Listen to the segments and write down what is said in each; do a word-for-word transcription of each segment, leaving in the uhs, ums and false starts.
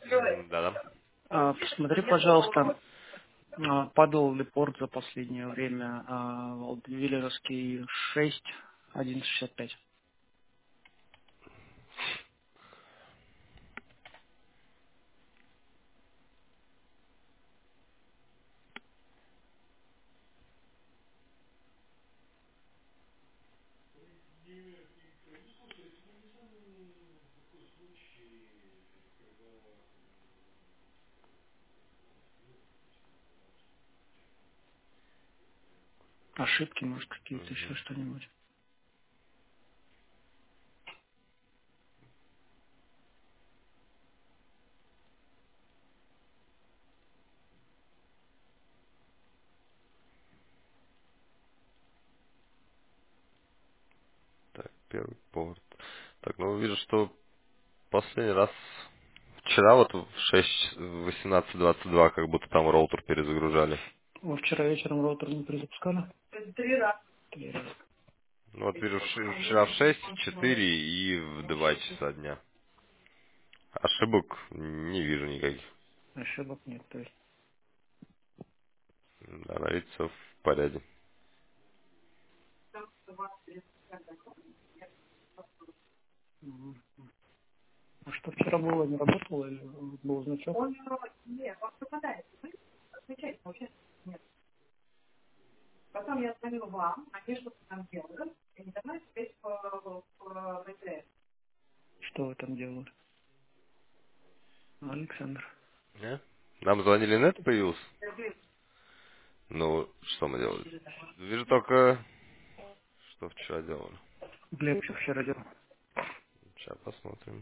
М, Да-да. А, Посмотри, пожалуйста, а, падал ли порт за последнее время а, Виллеровский шесть один шестьдесят пять. Ошибки, может, какие-то еще Мгм. что-нибудь. Так, первый порт. Так, ну вижу, что последний раз вчера вот в шесть восемнадцать двадцать два как будто там роутер перезагружали. Вы вчера вечером роутер не перезапускали? Три раза. Три раза. Ну вот вижу ш- вчера в шесть, в четыре и в два часа дня. Ошибок не вижу никаких. Ошибок нет, то есть. Да, на вид всё в порядке. Мгм. А что вчера было, не работало или был значок? Он нет, он попадает. Отвечайте, вообще. Потом я звонила вам, а где что-то там делают, и не давно теперь в ВТС. Что вы там делали? Александр. Не? Нам звонили, нет появился? Ну, что мы делали? Вижу только, что вчера делали. Глеб что вчера делал? Сейчас посмотрим.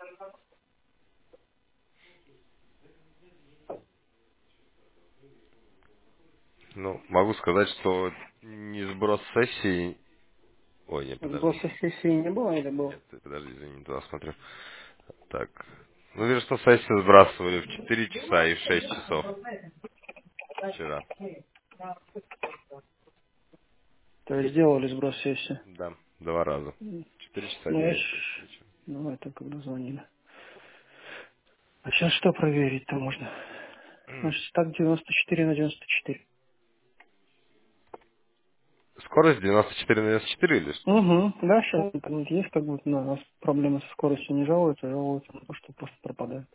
Ну, могу сказать, что не сброс сессии. Ой, нет, подожди. Сброса сессии не было или было? Нет, ты подожди, извини, не туда смотрю. Так. Ну, вижу, что сессию сбрасывали в четыре часа и в шесть часов вчера. То есть сделали сброс сессии? Да, два раза. М. Четыре часа Ну, я дня ж... и шесть вечера. Ну, это когда звонили. А сейчас что проверить-то можно? Значит, так девяносто четыре на девяносто четыре. Скорость девяносто четыре на девяносто четыре или что? Угу, да, сейчас есть как бы на нас проблемы со скоростью не жалуются, жалуются на то, что просто пропадает.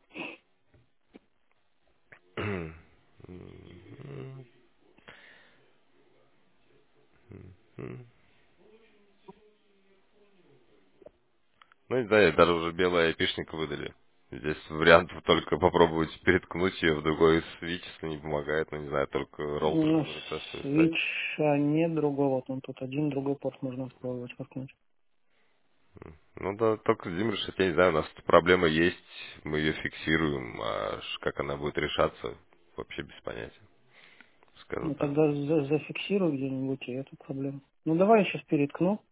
Ну, да, и даже уже белый айпишник выдали. Здесь вариант только попробовать переткнуть ее в другой свич, если не помогает, ну, не знаю, только роутер, Ну, который тестовый ставить. свеча нет другого, вот он тут один, другой порт можно попробовать воткнуть. Ну, да, только, Дим, решить, я не знаю, у нас тут проблема есть, мы ее фиксируем, а ш- как она будет решаться, вообще без понятия, скажу Ну, так. тогда за- зафиксируй где-нибудь и эту проблему. Ну, давай я сейчас переткну,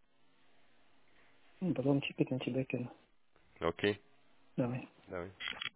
ну, потом тикет на тебя кину. Окей, Давай. давай.